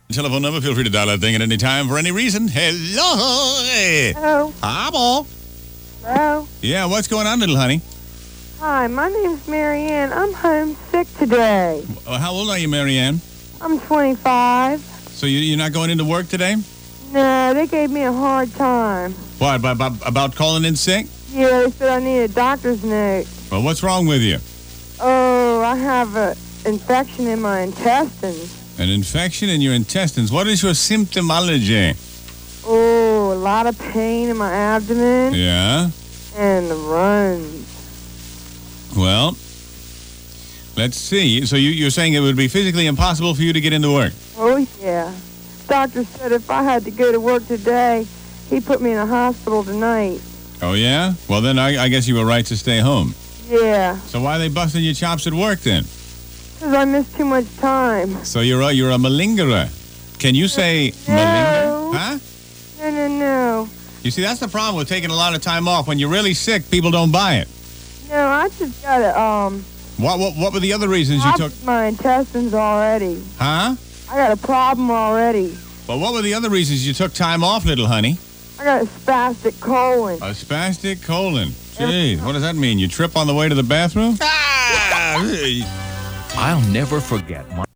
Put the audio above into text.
Telephone number, feel free to dial that thing at any time for any reason. Hello. Hello. Hello. Hello. Yeah, what's going on, little honey? Hi, my name's Marianne. I'm homesick today. How old are you, Marianne? I'm 25. So you're not going into work today? No, they gave me a hard time. What, about calling in sick? Yeah, they said I need a doctor's note. Well, what's wrong with you? Oh, I have an infection in my intestines. An infection in your intestines. What is your symptomology? Oh, a lot of pain in my abdomen. Yeah? And the runs. Well, let's see. So you're saying it would be physically impossible for you to get into work? Oh, yeah. Doctor said if I had to go to work today, he put me in a hospital tonight. Oh, yeah? Well, then I guess you were right to stay home. Yeah. So why are they busting your chops at work then? Because I missed too much time. So you're a malingerer. Can you say malinger? Huh? No. You see, that's the problem with taking a lot of time off. When you're really sick, people don't buy it. No, I just got to, What were the other reasons you took? my intestines already. Huh? I got a problem already. Well, what were the other reasons you took time off, little honey? I got a spastic colon. A spastic colon. Jeez, what does that mean? You trip on the way to the bathroom? I'll never forget my